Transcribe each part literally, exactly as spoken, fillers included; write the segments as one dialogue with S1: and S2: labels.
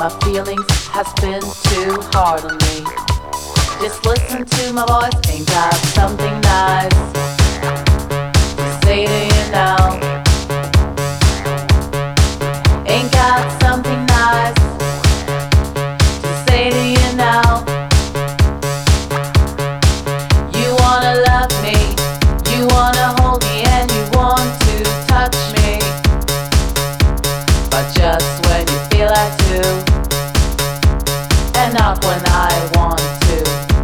S1: my feelings has been too hard on me. Just listen to my voice, ain't got something nice to say to you now. Ain't got something nice to say to you now. You wanna love me, you wanna hold me, and you want to touch me, but just when you feel like to, and not when I want to.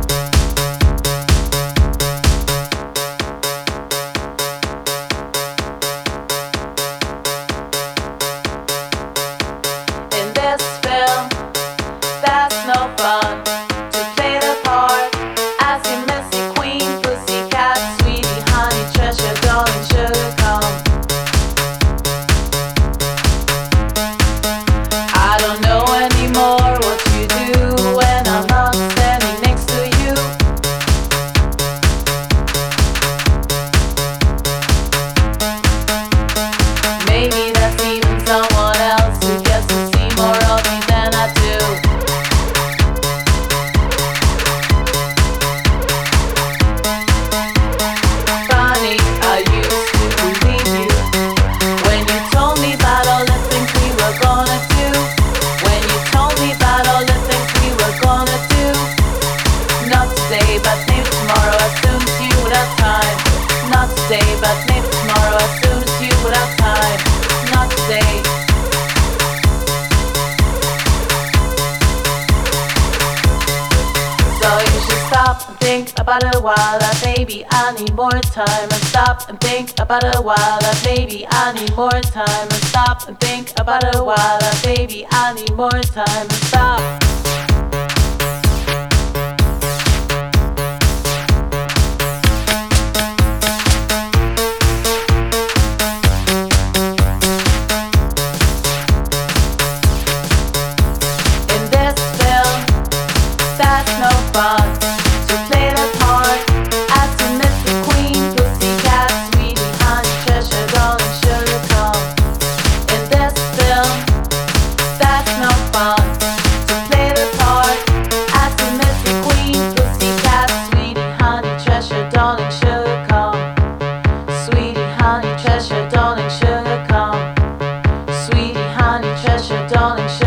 S1: In this film, that's no fun to play the part as you messy queen, pussycat, sweetie, honey, treasure, darling, sugar, come. I don't know anymore what you do when I'm not standing next to you. Maybe that's even someone else who gets to see more of me than I do. Funny, I used to believe you when you told me about all the things we were gonna do. When you told me about all the things we were gonna do. Not today, but maybe tomorrow as soon as you would have time. Not today, but maybe tomorrow as soon as you would have time. Not today. So you should stop and think about it a while. That baby, I need more time. And stop and think about it a while. That baby, I need more time. And stop and think about it a while. That baby, I need more time. And stop. In this film, that's no fun to play the part as the Mister Queen, pussycat, sweetie, honey, treasure, darling, sugar, come. In this film, that's no fun to play the part as the Mister Queen, pussycat, sweetie, honey, treasure, darling, sugar, come. Sweetie, honey, treasure, darling, sugar, come. Sweetie, honey, treasure, darling, sugar.